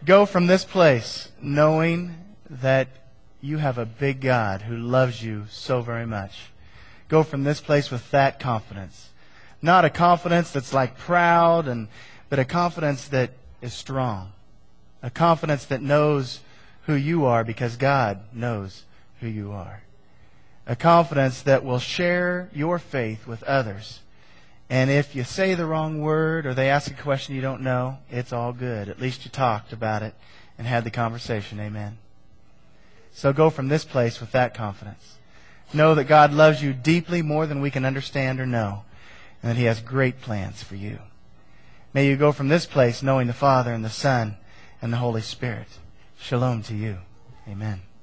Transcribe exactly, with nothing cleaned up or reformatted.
Go from this place knowing that you have a big God who loves you so very much. Go from this place with that confidence. Not a confidence that's like proud, and but a confidence that is strong. A confidence that knows who you are because God knows who you are. A confidence that will share your faith with others. And if you say the wrong word or they ask a question you don't know, it's all good. At least you talked about it and had the conversation. Amen. So go from this place with that confidence. Know that God loves you deeply, more than we can understand or know, and that He has great plans for you. May you go from this place knowing the Father and the Son and the Holy Spirit. Shalom to you. Amen.